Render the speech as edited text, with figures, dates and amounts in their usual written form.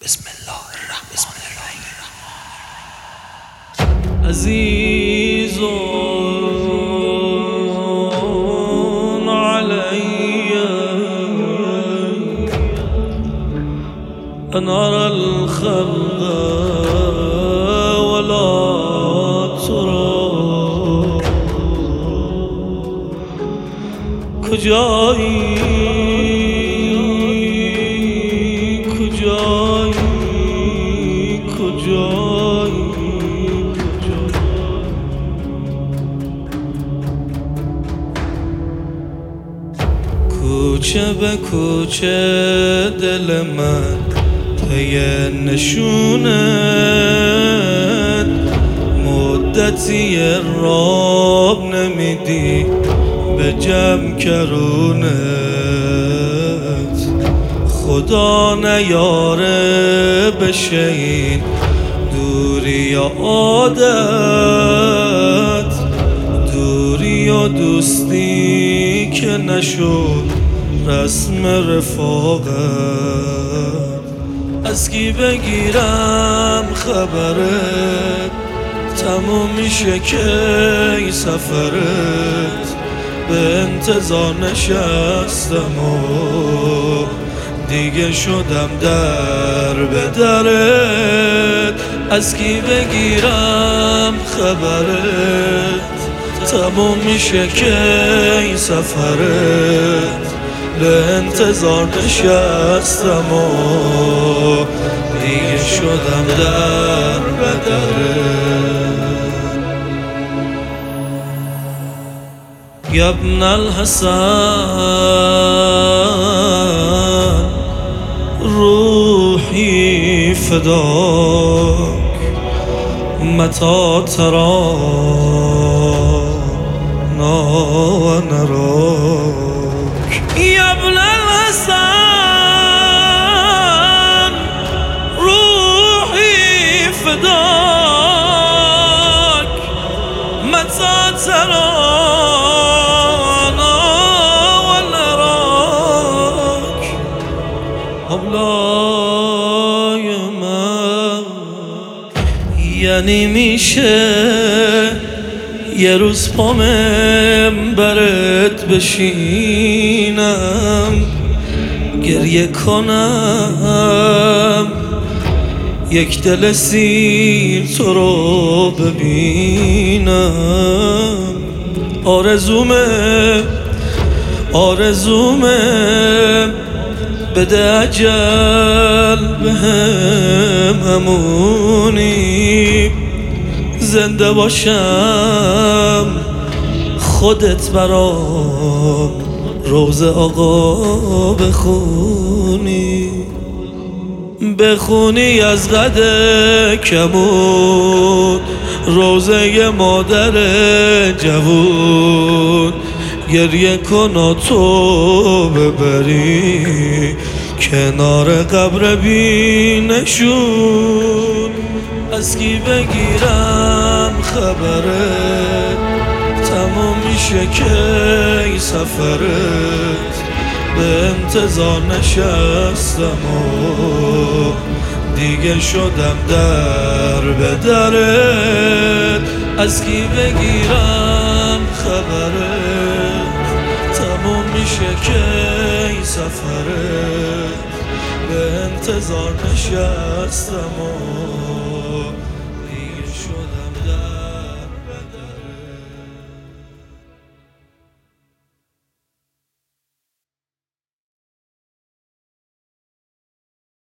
بسم الله الرحمن الرحیم. عزیزون علی ان ارى الخلق ولا ترى کجایی کوچه به کوچه دل من پی نشونت، مدتی راب نمیدی به جمع کرونت. خدا نیاره بشه این دوری یا عادت، دوری و دوستی که نشد رسم رفاقت. از کی بگیرم خبرت، تموم میشه که سفرت. به انتظار نشستم و دیگه شدم در به درت. از کی بگیرم خبرت، تموم میشه که سفرت. به انتظار نشستم و دیگه شدم در به درت. یا ابن الحسن روحی فداک متی ترانا و نراک. یا ابن الحسن روحی فداک متی ترانا و نراک. حبلای من یعنی میشه یه روز پا منبرت بشینم، گریه کنم، یک دل سیر تو رو ببینم. آرزومه بده اجل بهم همونی، زنده باشم خودت برام روز آقا بخونی از قد کمون روزه مادر جوون. گریه کن و تو ببری کنار قبر بی نشون. از کی بگیرم خبرت، تمام میشه که سفرت. به انتظار نشستم و دیگه شدم در به درت. از کی بگیرم خبرت، تمام میشه که سفرت. به انتظار نشستم و